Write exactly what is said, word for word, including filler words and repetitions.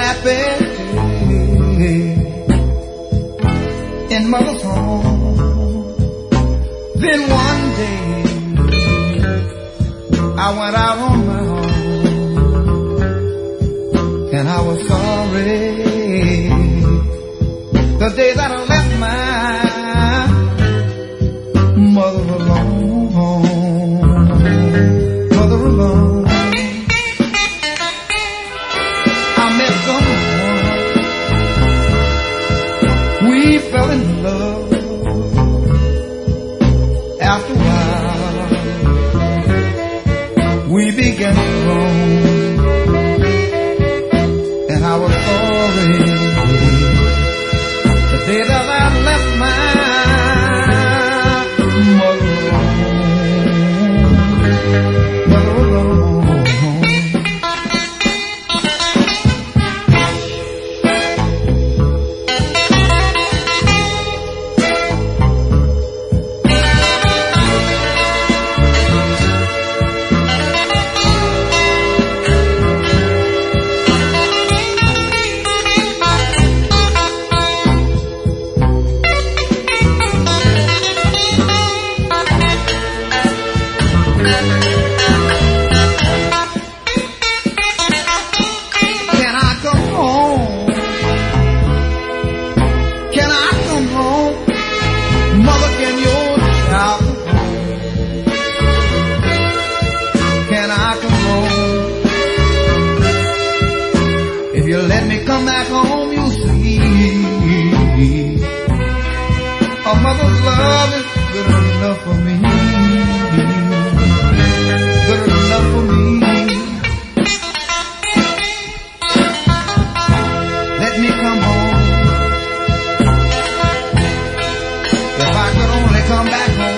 happy in mother's home. Then one day I went out on my own, and I was sorry the day that I left my mother alone, mother alone. I met someone, we fell in love. After a while, we began to grow, and I was sorry the day that I left my mother alone, mother alone. Come back home, you'll see a mother's love is good enough for me, good enough for me. Let me come home. If I could only come back home.